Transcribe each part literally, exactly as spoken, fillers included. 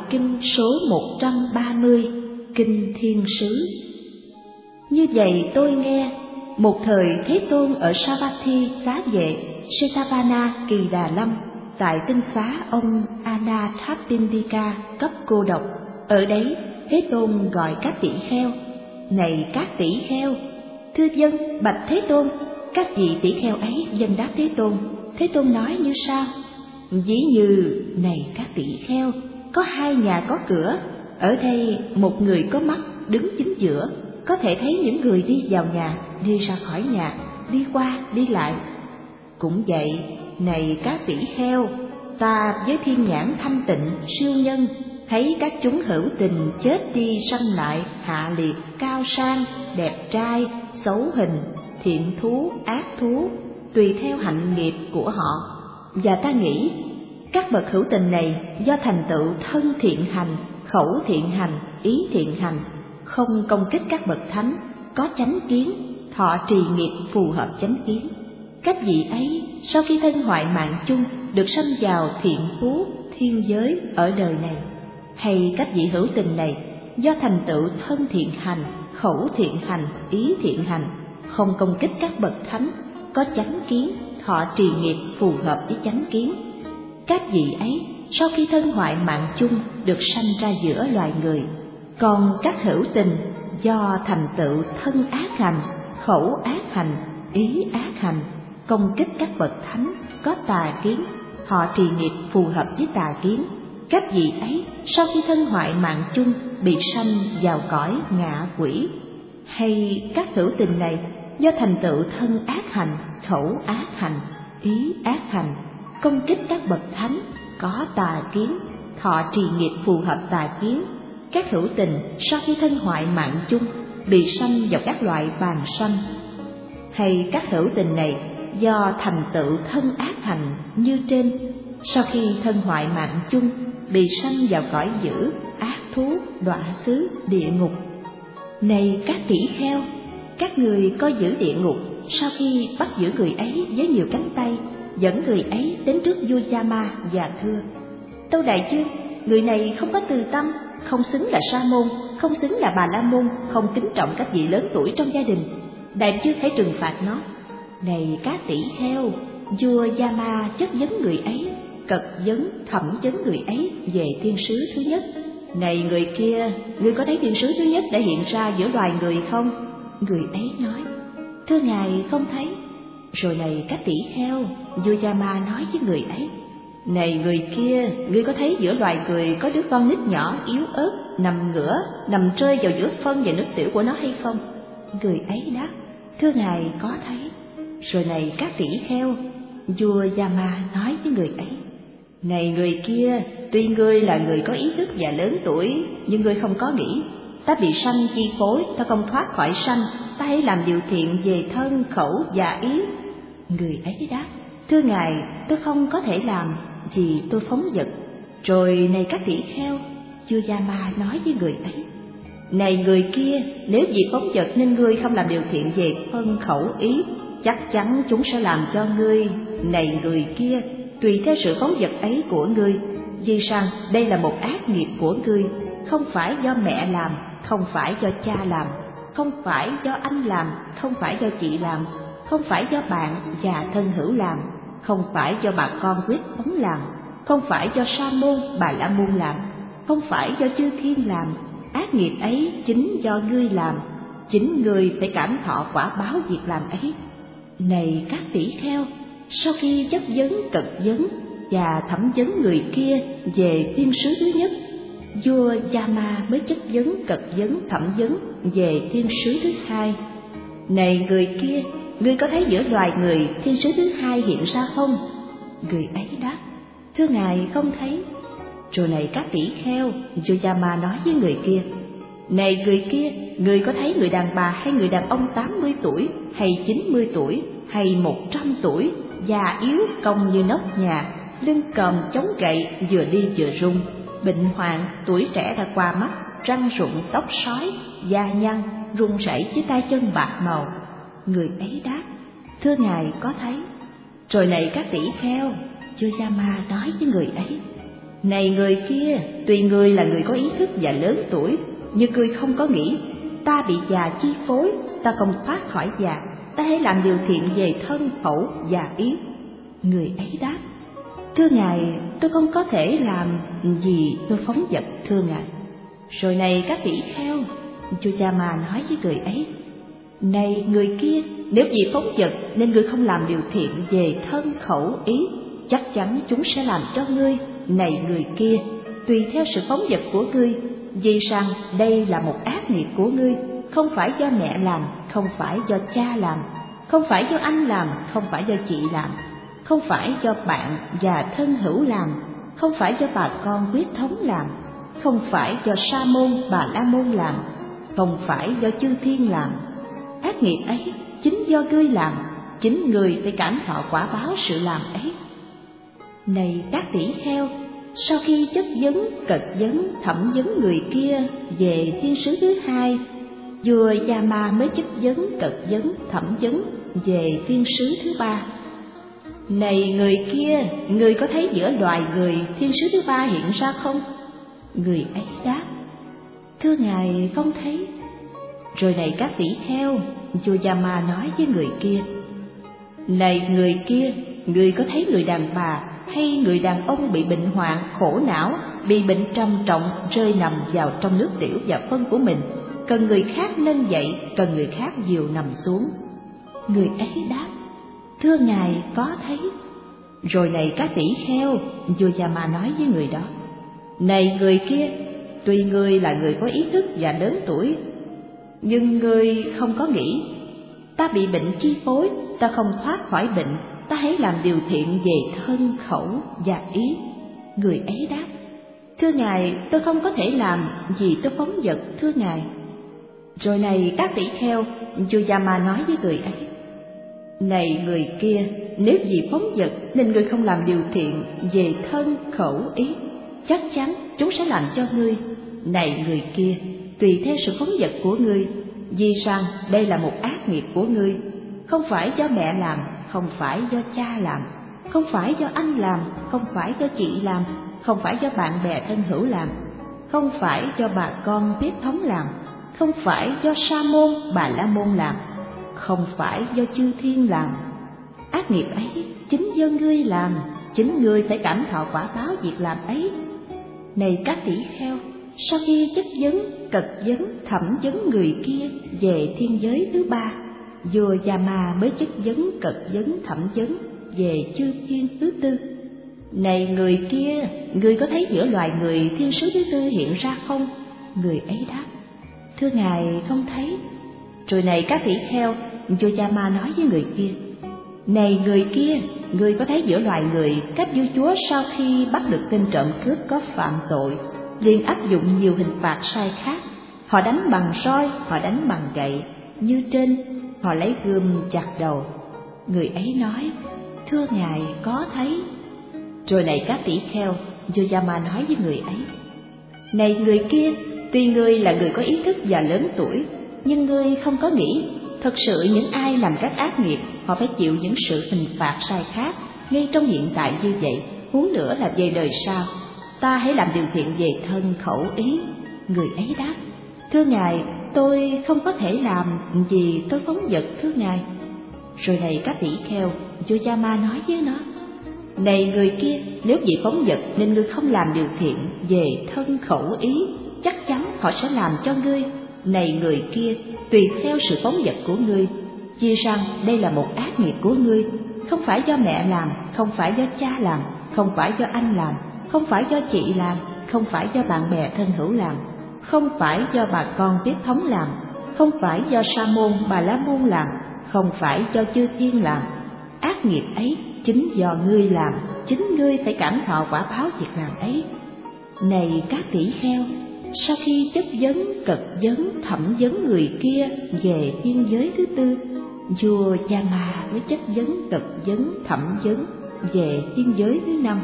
kinh số một trăm ba mươi, Kinh Thiên Sứ. Như vậy tôi nghe, một thời Thế Tôn ở Savatthi xá vệ Setavana Kỳ Đà Lâm, tại tinh xá ông Anathapindika cấp cô độc. Ở đấy Thế Tôn gọi các tỷ kheo: này các tỷ kheo, thưa dân bạch Thế Tôn. Các vị tỷ kheo ấy dâng đáp Thế Tôn. Thế Tôn nói như sau: ví như, này các tỷ kheo, có hai nhà có cửa. Ở đây một người có mắt đứng chính giữa, có thể thấy những người đi vào nhà, đi ra khỏi nhà, đi qua, đi lại. Cũng vậy, này các tỷ kheo, ta với thiên nhãn thanh tịnh siêu nhân, thấy các chúng hữu tình chết đi sanh lại, hạ liệt, cao sang, đẹp trai, xấu hình, thiện thú, ác thú, tùy theo hạnh nghiệp của họ. Và ta nghĩ, các bậc hữu tình này do thành tựu thân thiện hành, khẩu thiện hành, ý thiện hành, không công kích các bậc thánh, có chánh kiến, thọ trì nghiệp phù hợp chánh kiến. Các vị ấy sau khi thân hoại mạng chung được sanh vào thiện phú, thiên giới ở đời này. Hay các vị hữu tình này do thành tựu thân thiện hành, khẩu thiện hành, ý thiện hành, không công kích các bậc thánh, có chánh kiến, thọ trì nghiệp phù hợp với chánh kiến. Các vị ấy sau khi thân hoại mạng chung được sanh ra giữa loài người. Còn các hữu tình do thành tựu thân ác hành, khẩu ác hành, ý ác hành, công kích các bậc thánh, có tà kiến, họ trì nghiệp phù hợp với tà kiến. Các vị ấy sau khi thân hoại mạng chung bị sanh vào cõi ngạ quỷ. Hay các hữu tình này do thành tựu thân ác hành, khẩu ác hành, ý ác hành, công kích các bậc thánh, có tà kiến, thọ trì nghiệp phù hợp tà kiến. Các hữu tình sau khi thân hoại mạng chung bị sanh vào các loại bàn sanh. Hay các hữu tình này do thành tựu thân ác hành như trên, sau khi thân hoại mạng chung bị sanh vào cõi dữ, ác thú, đọa xứ, địa ngục. Này các tỷ kheo, các người coi giữ địa ngục, sau khi bắt giữ người ấy với nhiều cánh tay, dẫn người ấy đến trước vua Yama và thưa: tâu đại vương, người này không có từ tâm, không xứng là sa môn, không xứng là bà la môn, không kính trọng các vị lớn tuổi trong gia đình. Đại vương hãy trừng phạt nó. Này các tỷ kheo, vua Yama chất vấn người ấy, cật vấn, thẩm vấn người ấy về thiên sứ thứ nhất. Này người kia, ngươi có thấy thiên sứ thứ nhất đã hiện ra giữa loài người không? Người ấy nói: thưa ngài, không thấy. Rồi này các tỷ kheo, vua Yama nói với người ấy: này người kia, ngươi có thấy giữa loài người có đứa con nít nhỏ yếu ớt nằm ngửa, nằm rơi vào giữa phân và nước tiểu của nó hay không? Người ấy đáp: thưa ngài, có thấy. Rồi này các tỷ kheo, vua Yama nói với người ấy: này người kia, tuy ngươi là người có ý thức và lớn tuổi, nhưng ngươi không có nghĩ. Ta bị sanh chi phối, ta không thoát khỏi sanh, ta hãy làm điều thiện về thân, khẩu và ý. Người ấy đáp: thưa ngài, tôi không có thể làm, vì tôi phóng dật. Rồi này các tỷ kheo, vua Yama nói với người ấy: này người kia, nếu vì phóng dật nên ngươi không làm điều thiện về thân, khẩu, ý, chắc chắn chúng sẽ làm cho ngươi. Này người kia, tùy theo sự phóng dật ấy của ngươi, vì rằng đây là một ác nghiệp của ngươi, không phải do mẹ làm, không phải do cha làm, không phải do anh làm, không phải do chị làm, không phải do bạn và thân hữu làm, không phải do bà con huyết thống làm, không phải do sa môn, bà la môn làm, không phải do chư thiên làm. Ác nghiệp ấy chính do ngươi làm, chính ngươi phải cảm thọ quả báo việc làm ấy. Này các tỷ kheo, sau khi chất vấn, cật vấn và thẩm vấn người kia về thiên sứ thứ nhất, vua Yama mới chất vấn, cật vấn, thẩm vấn về thiên sứ thứ hai. Này người kia, ngươi có thấy giữa loài người thiên sứ thứ hai hiện ra không? Người ấy đáp: thưa ngài, không thấy. Rồi này các tỷ kheo, vua Yama nói với người kia: này người kia, ngươi có thấy người đàn bà hay người đàn ông tám mươi tuổi, hay chín mươi tuổi, hay một trăm tuổi, già yếu cong như nóc nhà, lưng còm chống gậy, vừa đi vừa run, bệnh hoạn, tuổi trẻ đã qua mắt, răng rụng, tóc sói, da nhăn, run rẩy với tay chân bạc màu? Người ấy đáp: thưa ngài, có thấy. Rồi này các tỷ kheo, vua Yama nói với người ấy: Này người kia, tuy ngươi là người có ý thức và lớn tuổi, nhưng ngươi không có nghĩ ta bị già chi phối, ta không thoát khỏi già, ta hãy làm điều thiện về thân khẩu và ý. Người ấy đáp: thưa Ngài, tôi không có thể làm gì tôi phóng dật, thưa Ngài. Rồi này các tỷ kheo, Chujama nói với người ấy: này người kia, nếu vì phóng dật nên ngươi không làm điều thiện về thân khẩu ý, chắc chắn chúng sẽ làm cho ngươi. Này người kia, tùy theo sự phóng dật của ngươi, vì rằng đây là một ác nghiệp của ngươi, không phải do mẹ làm, không phải do cha làm, không phải do anh làm, không phải do chị làm, không phải do bạn và thân hữu làm, không phải do bà con huyết thống làm, không phải do sa môn bà la môn làm, không phải do chư thiên làm. Ác nghiệp ấy chính do ngươi làm, chính ngươi phải cảm thọ quả báo sự làm ấy. Này các tỷ kheo, sau khi chất vấn, cật vấn, thẩm vấn người kia về thiên sứ thứ hai, vua Yama mới chất vấn, cật vấn, thẩm vấn về thiên sứ thứ ba. Này người kia, người có thấy giữa loài người thiên sứ thứ ba hiện ra không? Người ấy đáp: thưa Ngài, không thấy. Rồi này các tỷ kheo, vua Yama nói với người kia: này người kia, người có thấy người đàn bà hay người đàn ông bị bệnh hoạn, khổ não, bị bệnh trầm trọng, rơi nằm vào trong nước tiểu và phân của mình, cần người khác nâng dậy, cần người khác dìu nằm xuống? Người ấy đáp: thưa Ngài, có thấy. Rồi này các tỷ kheo, vua Yama nói với người đó: này người kia, tuy ngươi là người có ý thức và lớn tuổi, nhưng ngươi không có nghĩ ta bị bệnh chi phối, ta không thoát khỏi bệnh, ta hãy làm điều thiện về thân khẩu và ý. Người ấy đáp: thưa Ngài, tôi không có thể làm vì tôi phóng dật, thưa Ngài. Rồi này các tỷ kheo, vua Yama nói với người ấy: này người kia, nếu vì phóng dật nên ngươi không làm điều thiện về thân khẩu ý, chắc chắn chúng sẽ làm cho ngươi. Này người kia, tùy theo sự phóng dật của ngươi, vì rằng đây là một ác nghiệp của ngươi, không phải do mẹ làm, không phải do cha làm, không phải do anh làm, không phải do chị làm, không phải do bạn bè thân hữu làm, không phải do bà con huyết thống làm, không phải do sa môn bà la môn làm, không phải do chư thiên làm. Ác nghiệp ấy chính do ngươi làm, chính ngươi phải cảm thọ quả báo việc làm ấy. Này các tỷ kheo, sau khi chất vấn, cật vấn, thẩm vấn người kia về thiên giới thứ ba, vua Yama mới chất vấn, cật vấn, thẩm vấn về chư thiên thứ tư. Này người kia, ngươi có thấy giữa loài người thiên sứ thứ tư hiện ra không? Người ấy đáp: thưa Ngài, không thấy. Rồi này các tỷ kheo, vua Yama nói với người kia: này người kia, ngươi có thấy giữa loài người các vua chúa sau khi bắt được tên trộm cướp có phạm tội, liền áp dụng nhiều hình phạt sai khác. Họ đánh bằng roi, họ đánh bằng gậy, như trên, họ lấy gươm chặt đầu. Người ấy nói: thưa Ngài, có thấy. Rồi này các tỷ kheo, vua Yama nói với người ấy: này người kia, tuy ngươi là người có ý thức và lớn tuổi, nhưng ngươi không có nghĩ thật sự những ai làm các ác nghiệp, họ phải chịu những sự hình phạt sai khác ngay trong hiện tại như vậy, huống nữa là về đời sau. Ta hãy làm điều thiện về thân khẩu ý. Người ấy đáp: thưa Ngài, tôi không có thể làm vì tôi phóng dật, thưa Ngài. Rồi này các tỷ kheo, vua Yama nói với nó: này người kia, nếu vì phóng dật nên ngươi không làm điều thiện về thân khẩu ý, chắc chắn họ sẽ làm cho ngươi. Này người kia, tùy theo sự phóng dật của ngươi, vì rằng đây là một ác nghiệp của ngươi, không phải do mẹ làm, không phải do cha làm, không phải do anh làm, không phải do chị làm, không phải do bạn bè thân hữu làm, không phải do bà con huyết thống làm, không phải do sa môn bà la môn làm, không phải do chư thiên làm. Ác nghiệp ấy chính do ngươi làm, chính ngươi phải cảm thọ quả báo việc làm ấy. Này các tỷ kheo, sau khi chất vấn, cật vấn, thẩm vấn người kia về thiên giới thứ tư, vua Yama mới chất vấn, cật vấn, thẩm vấn về thiên giới thứ năm.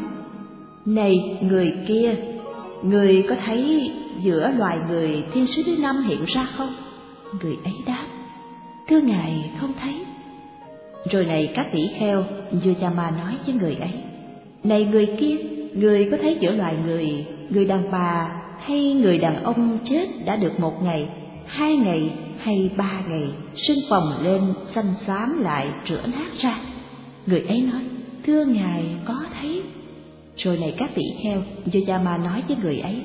Này người kia, người có thấy giữa loài người thiên sứ thứ năm hiện ra không? Người ấy đáp: thưa Ngài, không thấy. Rồi này các tỷ kheo, vua Yama nói với người ấy: này người kia, người có thấy giữa loài người, người đàn bà hay người đàn ông chết đã được một ngày, hai ngày hay ba ngày, sưng phồng lên xanh xám lại rửa nát ra? Người ấy nói, thưa Ngài, có thấy. Rồi này các tỷ kheo, Yoyama nói với người ấy,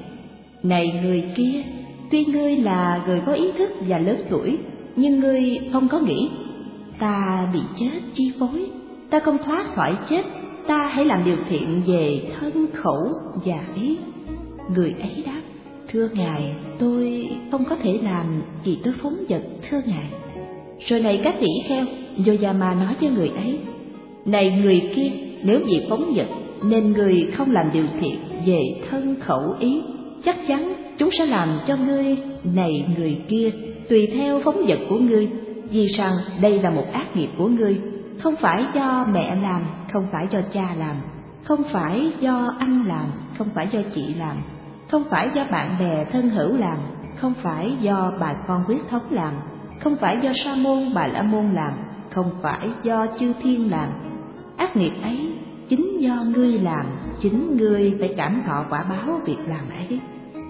này người kia, tuy ngươi là người có ý thức và lớn tuổi, nhưng ngươi không có nghĩ, ta bị chết chi phối, ta không thoát khỏi chết, ta hãy làm điều thiện về thân khẩu và ý. Người ấy đáp, thưa Ngài, tôi không có thể làm vì tôi phóng dật, thưa Ngài. Rồi này các tỷ kheo, Yoyama nói với người ấy, này người kia, nếu vì phóng dật nên người không làm điều thiện về thân khẩu ý, chắc chắn chúng sẽ làm cho ngươi, này người kia, tùy theo phóng dật của ngươi, vì rằng đây là một ác nghiệp của ngươi, không phải do mẹ làm, không phải do cha làm, không phải do anh làm, không phải do chị làm, không phải do bạn bè thân hữu làm, không phải do bà con huyết thống làm, không phải do sa môn bà la môn làm, không phải do chư thiên làm. Ác nghiệp ấy chính do ngươi làm, chính ngươi phải cảm thọ quả báo việc làm ấy.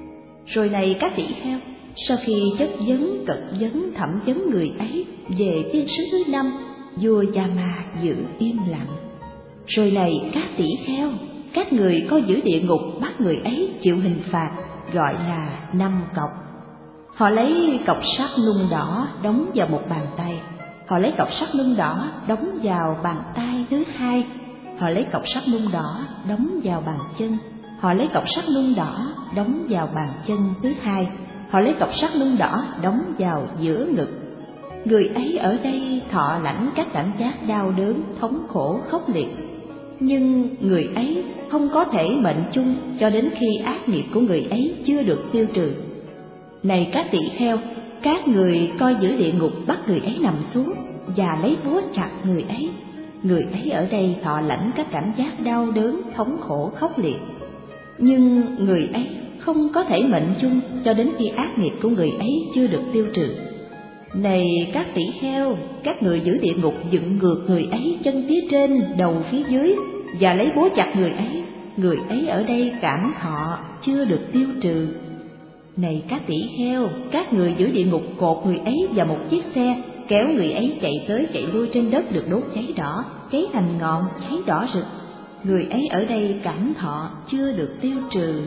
Rồi này các tỷ kheo, sau khi chất vấn, cật vấn, thẩm vấn người ấy về tiên sứ thứ năm, vua Yama giữ im lặng. Rồi này các tỷ kheo, các người coi giữ địa ngục bắt người ấy chịu hình phạt, gọi là năm cọc. Họ lấy cọc sắt nung đỏ đóng vào một bàn tay, họ lấy cọc sắt nung đỏ đóng vào bàn tay thứ hai, họ lấy cọc sắt nung đỏ đóng vào bàn chân, họ lấy cọc sắt nung đỏ đóng vào bàn chân thứ hai, họ lấy cọc sắt nung đỏ đóng vào giữa ngực. Người ấy ở đây thọ lãnh các cảm giác đau đớn, thống khổ, khốc liệt, nhưng người ấy không có thể mệnh chung cho đến khi ác nghiệp của người ấy chưa được tiêu trừ. Này các tỷ kheo, các người coi giữ địa ngục bắt người ấy nằm xuống và lấy búa chặt người ấy. Người ấy ở đây thọ lãnh các cảm giác đau đớn, thống khổ, khốc liệt, nhưng người ấy không có thể mệnh chung cho đến khi ác nghiệp của người ấy chưa được tiêu trừ. Này các tỷ kheo, các người giữ địa ngục dựng ngược người ấy chân phía trên, đầu phía dưới và lấy búa chặt người ấy. Người ấy ở đây cảm thọ chưa được tiêu trừ. Này các tỷ kheo, các người giữ địa ngục cột người ấy vào một chiếc xe, kéo người ấy chạy tới chạy lui trên đất được đốt cháy đỏ, cháy thành ngọn, cháy đỏ rực. Người ấy ở đây cảm thọ chưa được tiêu trừ.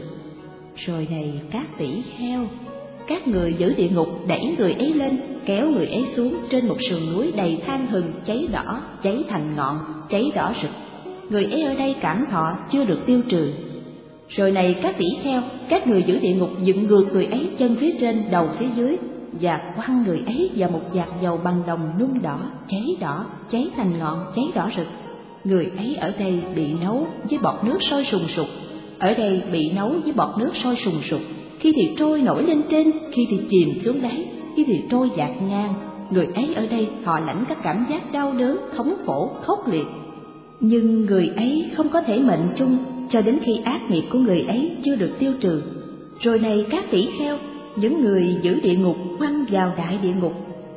Rồi này các tỷ kheo, các người giữ địa ngục đẩy người ấy lên, kéo người ấy xuống trên một sườn núi đầy than hừng, cháy đỏ, cháy thành ngọn, cháy đỏ rực. Người ấy ở đây cảm thọ chưa được tiêu trừ. Rồi này các tỷ kheo, các người giữ địa ngục dựng ngược người ấy chân phía trên, đầu phía dưới và quăng người ấy vào một vạc dầu bằng đồng nung đỏ, cháy đỏ, cháy thành ngọn, cháy đỏ rực. Người ấy ở đây bị nấu với bọt nước sôi sùng sục, ở đây bị nấu với bọt nước sôi sùng sục, khi thì trôi nổi lên trên, khi thì chìm xuống đáy, khi thì trôi dạt ngang. Người ấy ở đây họ lãnh các cảm giác đau đớn, thống khổ, khốc liệt, nhưng người ấy không có thể mệnh chung cho đến khi ác nghiệp của người ấy chưa được tiêu trừ. Rồi này các tỷ kheo, những người giữ địa ngục quăng vào đại địa ngục.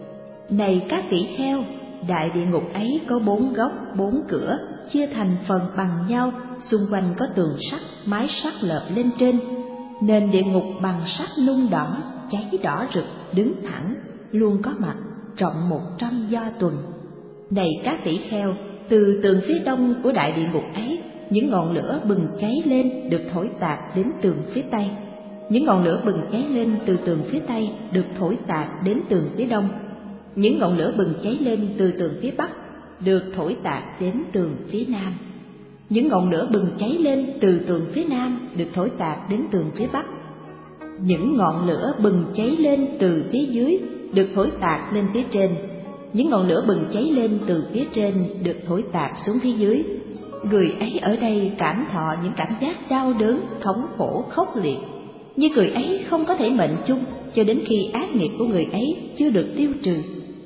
Này các tỷ kheo, đại địa ngục ấy có bốn góc, bốn cửa, chia thành phần bằng nhau, xung quanh có tường sắt, mái sắt lợp lên trên. Nền địa ngục bằng sắt nung đỏ, cháy đỏ rực, đứng thẳng, luôn có mặt, rộng một trăm do tuần. Này các tỷ kheo, từ tường phía đông của đại địa ngục ấy, những ngọn lửa bừng cháy lên được thổi tạt đến tường phía tây. Những ngọn lửa bừng cháy lên từ tường phía tây được thổi tạt đến tường phía đông. Những ngọn lửa bừng cháy lên từ tường phía bắc được thổi tạt đến tường phía nam. Những ngọn lửa bừng cháy lên từ tường phía nam được thổi tạt đến tường phía bắc. Những ngọn lửa bừng cháy lên từ phía dưới được thổi tạt lên phía trên. Những ngọn lửa bừng cháy lên từ phía trên được thổi tạt xuống phía dưới. Người ấy ở đây cảm thọ những cảm giác đau đớn, thống khổ, khốc liệt, nhưng người ấy không có thể mệnh chung cho đến khi ác nghiệp của người ấy chưa được tiêu trừ.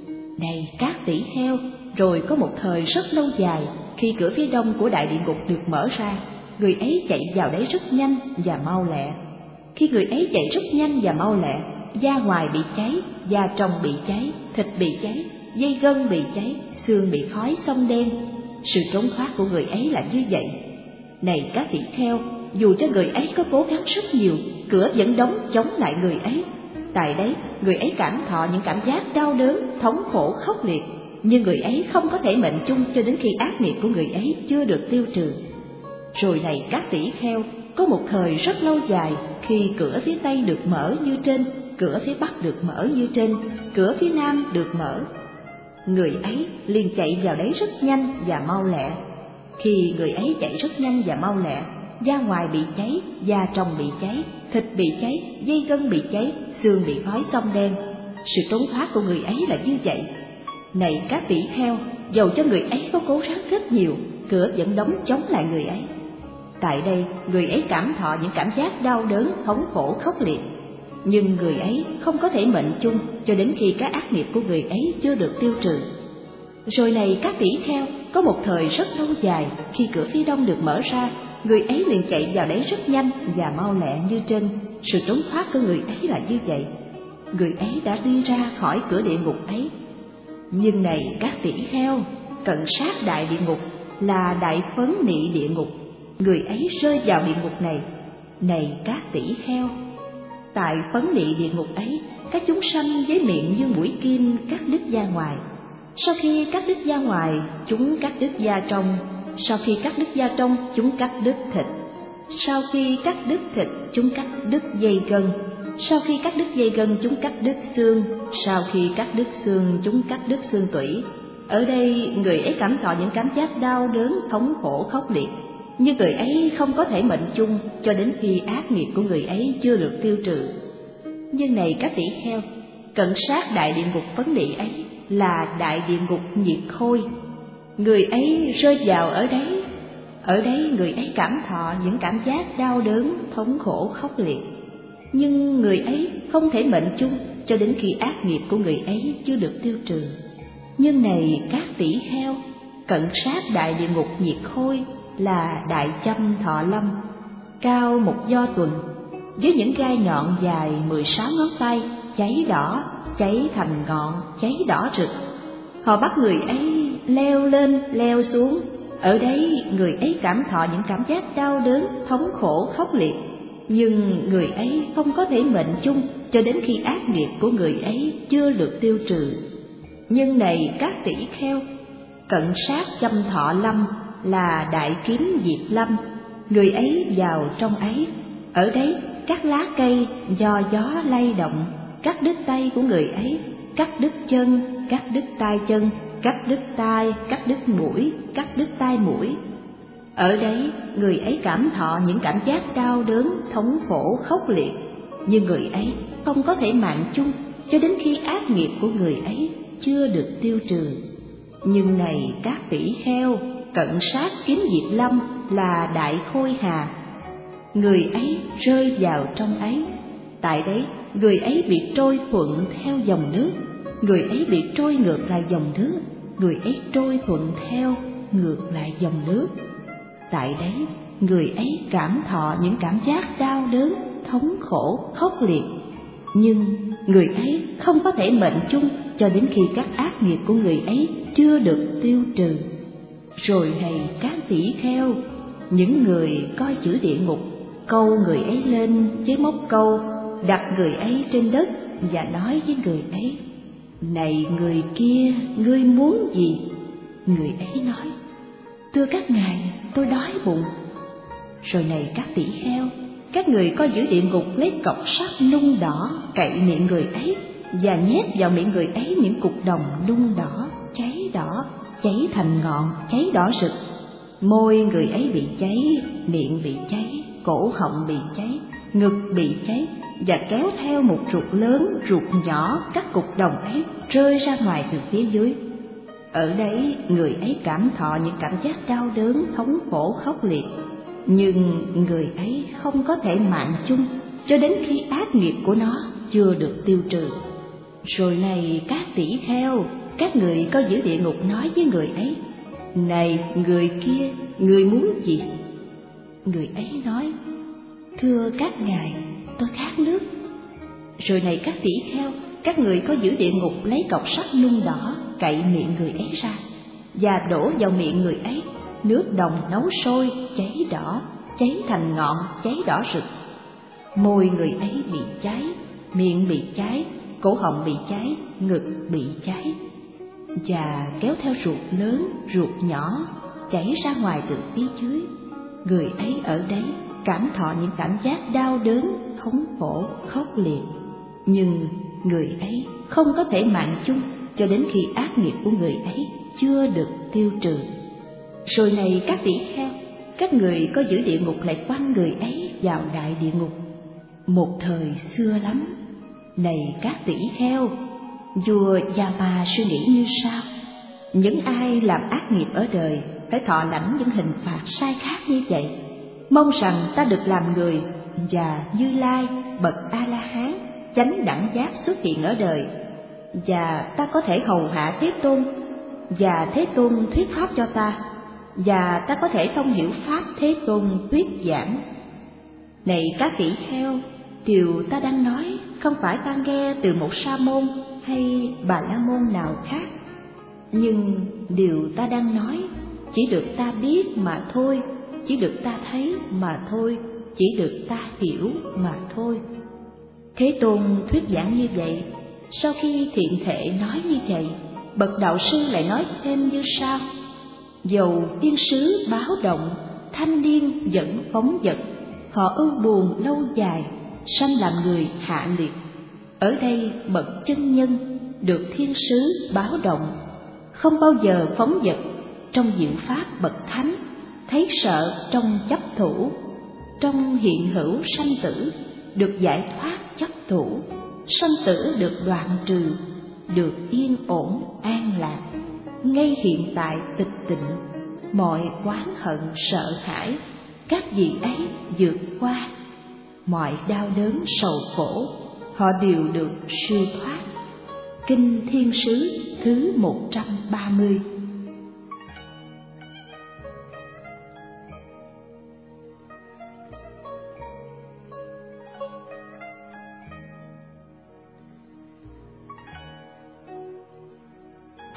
Này các tỷ kheo, rồi có một thời rất lâu dài, khi cửa phía đông của đại địa ngục được mở ra, người ấy chạy vào đấy rất nhanh và mau lẹ. Khi người ấy chạy rất nhanh và mau lẹ, da ngoài bị cháy, da trong bị cháy, thịt bị cháy, dây gân bị cháy, xương bị khói xông đen. Sự trốn thoát của người ấy là như vậy. Này các tỷ kheo, dù cho người ấy có cố gắng rất nhiều, cửa vẫn đóng chống lại người ấy. Tại đấy, người ấy cảm thọ những cảm giác đau đớn, thống khổ, khốc liệt, nhưng người ấy không có thể mệnh chung cho đến khi ác nghiệp của người ấy chưa được tiêu trừ. Rồi này các tỷ kheo, có một thời rất lâu dài, khi cửa phía Tây được mở như trên, cửa phía Bắc được mở như trên, cửa phía Nam được mở, người ấy liền chạy vào đấy rất nhanh và mau lẹ. Khi người ấy chạy rất nhanh và mau lẹ, da ngoài bị cháy, da trong bị cháy, thịt bị cháy, dây gân bị cháy, xương bị khói xông đen. Sự trốn thoát của người ấy là như vậy. Này các tỷ kheo, dầu cho người ấy có cố gắng rất nhiều, cửa vẫn đóng chống lại người ấy. Tại đây, người ấy cảm thọ những cảm giác đau đớn, thống khổ, khốc liệt, nhưng người ấy không có thể mệnh chung cho đến khi các ác nghiệp của người ấy chưa được tiêu trừ. Rồi này các tỷ kheo, có một thời rất lâu dài, khi cửa phía Đông được mở ra, người ấy liền chạy vào đấy rất nhanh và mau lẹ như trên. Sự trốn thoát của người ấy là như vậy. Người ấy đã đi ra khỏi cửa địa ngục ấy. Nhưng này các tỷ kheo, cận sát đại địa ngục là đại phấn nị địa ngục, người ấy rơi vào địa ngục này. Này các tỷ kheo, tại phấn nị địa ngục ấy, các chúng sanh với miệng như mũi kim cắt đứt da ngoài. Sau khi cắt đứt da ngoài, chúng cắt đứt da trong. Sau khi cắt đứt da trong, chúng cắt đứt thịt. Sau khi cắt đứt thịt, chúng cắt đứt dây gân. Sau khi cắt đứt dây gân, chúng cắt đứt xương. Sau khi cắt đứt xương, chúng cắt đứt xương tủy. Ở đây, người ấy cảm thọ những cảm giác đau đớn, thống khổ, khốc liệt, nhưng người ấy không có thể mệnh chung cho đến khi ác nghiệp của người ấy chưa được tiêu trừ. Nhưng này các tỷ kheo, cận sát đại địa ngục phấn nị ấy là đại địa ngục nhiệt khôi, người ấy rơi vào ở đấy. Ở đấy người ấy cảm thọ những cảm giác đau đớn, thống khổ, khốc liệt, nhưng người ấy không thể mệnh chung cho đến khi ác nghiệp của người ấy chưa được tiêu trừ. Nhưng này các tỷ kheo, cận sát đại địa ngục nhiệt khôi là đại châm thọ lâm, cao một do tuần, với những gai nhọn dài mười sáu ngón tay, cháy đỏ, cháy thành ngọn, cháy đỏ rực. Họ bắt người ấy leo lên, leo xuống. Ở đấy người ấy cảm thọ những cảm giác đau đớn, thống khổ, khốc liệt, nhưng người ấy không có thể mệnh chung cho đến khi ác nghiệp của người ấy chưa được tiêu trừ. Nhưng này các tỷ kheo, cận sát châm thọ lâm là đại kiếm diệt lâm, người ấy vào trong ấy. Ở đấy các lá cây do gió lay động, cắt đứt tay của người ấy, cắt đứt chân, cắt đứt tay chân, cắt đứt tai, cắt đứt mũi, cắt đứt tai mũi. Ở đấy người ấy cảm thọ những cảm giác đau đớn, thống khổ, khốc liệt, nhưng người ấy không có thể mạng chung cho đến khi ác nghiệp của người ấy chưa được tiêu trừ. Nhưng này các tỷ kheo, cận sát kiếm diệt lâm là đại khôi hà, người ấy rơi vào trong ấy. Tại đấy người ấy bị trôi thuận theo dòng nước, người ấy bị trôi ngược lại dòng nước, người ấy trôi thuận theo ngược lại dòng nước. Tại đấy người ấy cảm thọ những cảm giác đau đớn, thống khổ, khốc liệt, nhưng người ấy không có thể mệnh chung cho đến khi các ác nghiệp của người ấy chưa được tiêu trừ. Rồi này các tỷ kheo, những người coi chữ địa ngục câu người ấy lên với móc câu, đặt người ấy trên đất và nói với người ấy: này người kia, ngươi muốn gì? Người ấy nói: thưa các ngài, tôi đói bụng. Rồi này các tỷ kheo, các người coi giữ địa ngục lấy cọc sắt nung đỏ cậy miệng người ấy và nhét vào miệng người ấy những cục đồng nung đỏ, cháy đỏ, cháy thành ngọn, cháy đỏ rực. Môi người ấy bị cháy, miệng bị cháy, cổ họng bị cháy, ngực bị cháy, và kéo theo một ruột lớn, ruột nhỏ, các cục đồng ấy rơi ra ngoài từ phía dưới. Ở đấy người ấy cảm thọ những cảm giác đau đớn, thống khổ, khốc liệt, nhưng người ấy không có thể mạng chung cho đến khi ác nghiệp của nó chưa được tiêu trừ. Rồi này các tỷ kheo, các người coi giữ địa ngục nói với người ấy: này người kia, người muốn gì? Người ấy nói: thưa các ngài, tôi khát nước. Rồi này các tỷ kheo, các người có giữ địa ngục lấy cọc sắt nung đỏ cậy miệng người ấy ra và đổ vào miệng người ấy nước đồng nấu sôi, cháy đỏ, cháy thành ngọn cháy đỏ rực. Môi người ấy bị cháy, miệng bị cháy, cổ họng bị cháy, ngực bị cháy, và kéo theo ruột lớn, ruột nhỏ chảy ra ngoài từ phía dưới. Người ấy ở đấy cảm thọ những cảm giác đau đớn, thống khổ, khốc liệt. Nhưng người ấy không có thể mạng chung cho đến khi ác nghiệp của người ấy chưa được tiêu trừ. Rồi này các tỷ kheo, các người có giữ địa ngục lại quăng người ấy vào đại địa ngục. Một thời xưa lắm, này các tỷ kheo, vua Yama suy nghĩ như sau: những ai làm ác nghiệp ở đời phải thọ lãnh những hình phạt sai khác như vậy. Mong rằng ta được làm người và Như Lai bậc A La Hán chánh đẳng giác xuất hiện ở đời, và ta có thể hầu hạ Thế Tôn, và Thế Tôn thuyết pháp cho ta, và ta có thể thông hiểu pháp Thế Tôn thuyết giảng. Này các tỷ kheo, điều ta đang nói không phải ta nghe từ một sa môn hay bà la môn nào khác, nhưng điều ta đang nói chỉ được ta biết mà thôi, chỉ được ta thấy mà thôi, chỉ được ta hiểu mà thôi. Thế Tôn thuyết giảng như vậy. Sau khi thiện thệ nói như vậy, bậc đạo sư lại nói thêm như sau: dầu tiên sứ báo động, thanh niên dẫn phóng dật, họ ưu buồn lâu dài, sanh làm người hạ liệt. Ở đây bậc chân nhân được thiên sứ báo động, không bao giờ phóng dật, trong diệu pháp bậc thánh, thấy sợ trong chấp thủ, trong hiện hữu sanh tử, được giải thoát chấp thủ, sanh tử được đoạn trừ, được yên ổn an lạc, ngay hiện tại tịch tịnh, mọi oán hận sợ hãi các vị ấy vượt qua, mọi đau đớn sầu khổ họ đều được siêu thoát. Kinh Thiên Sứ thứ một trăm ba mươi.